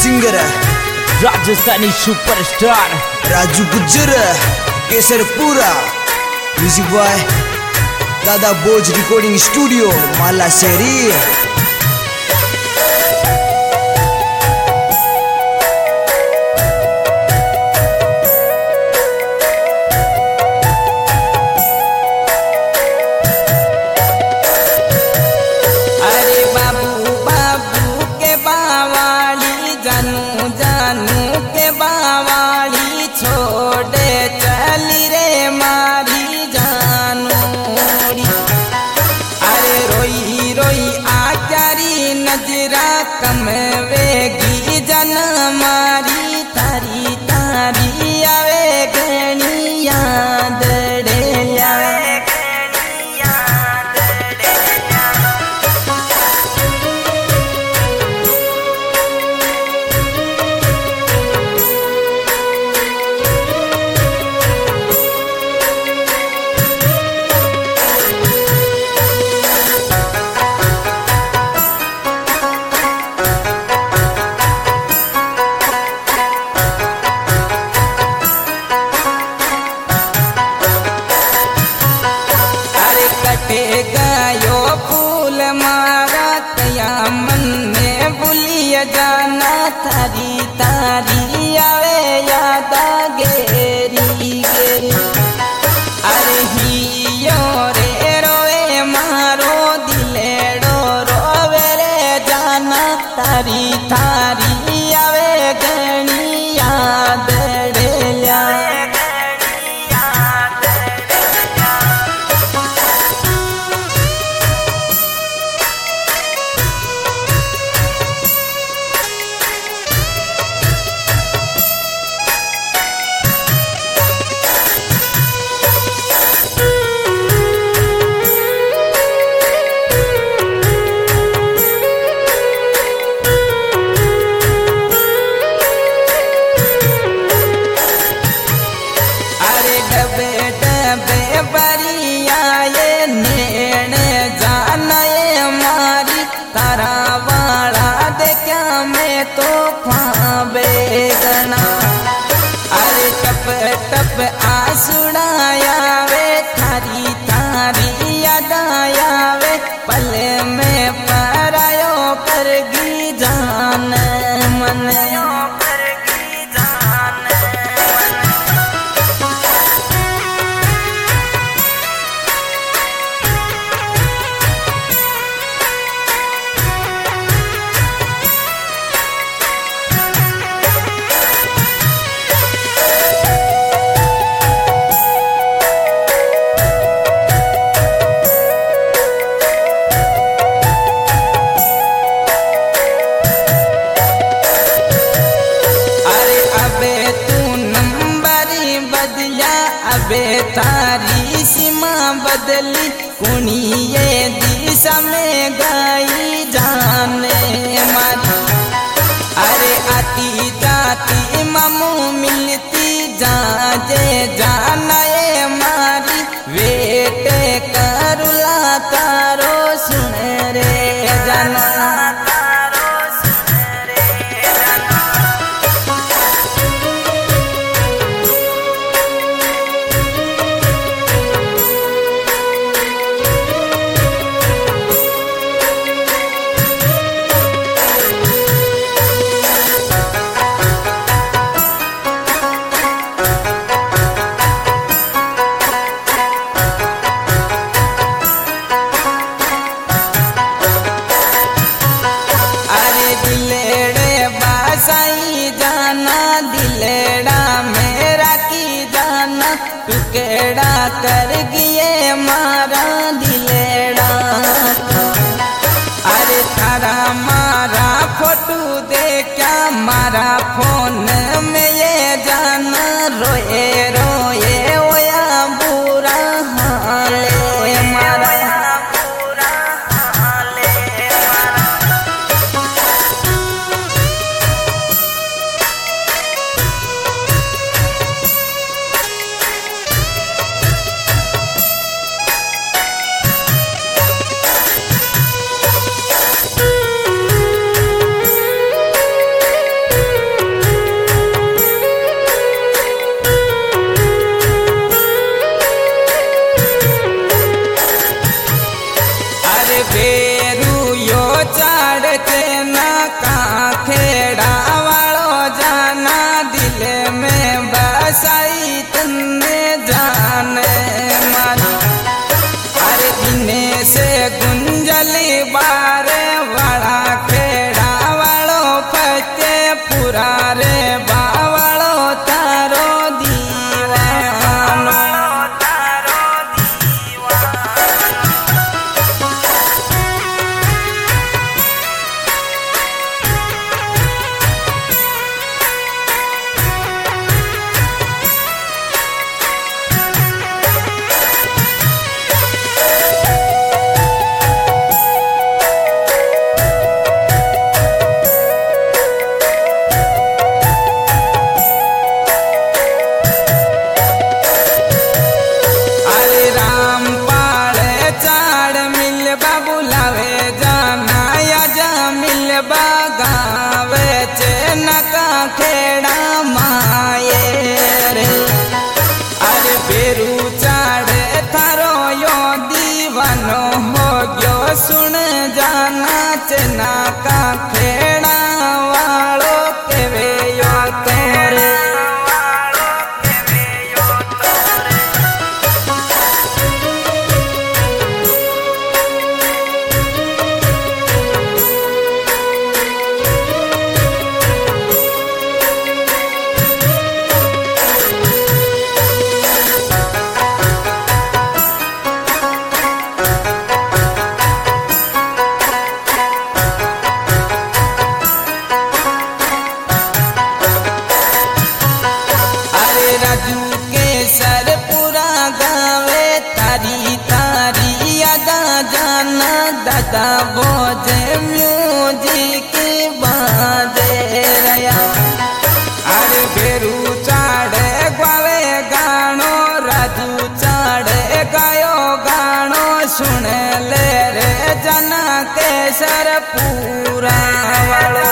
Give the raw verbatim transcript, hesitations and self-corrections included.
Singer Rajasthani superstar Raju Gujjar Kesarpura. Music by Dada Boj recording studio माला शेरी। नजरा कम वेगी जन मारी तारी तारी आवे घणी याद रे गयो फूल मारा तया मन में भूलिया जाना थारी तारी आवे याद गेरी गेरी। अरे हियो रे रोए मारो दिलेड़ो रोवे रे जाना थारी थारी आवे घणी याद रे ल्या। तारा वाला देखा मैं तो बेगना। अरे टप टप आसुड़ाया वे थारी थारी याद आया वे पल में परायो करगी जान मन। अबे तारी सीमा बदली कुनी ये दिशा में गई जाने मारी। अरे आती जाती मामू मिलती जाजे जाना ये मारी वेटे करुला तारो सुन रे जाना। दिलेड़ा मेरा की जाना टुकेड़ा कर गिए मारा दिलेड़ा। अरे थारा मारा फोटो दे क्या मारा फोन में ये जाना रोए रोए ओया बुरा हाले मारा। जे म्यूजिक बाजे रया। अरे बेरू चाड़े गावे गानो राजू चाड़े गायो गानो सुन ले रे जना केसर पूरा वाला।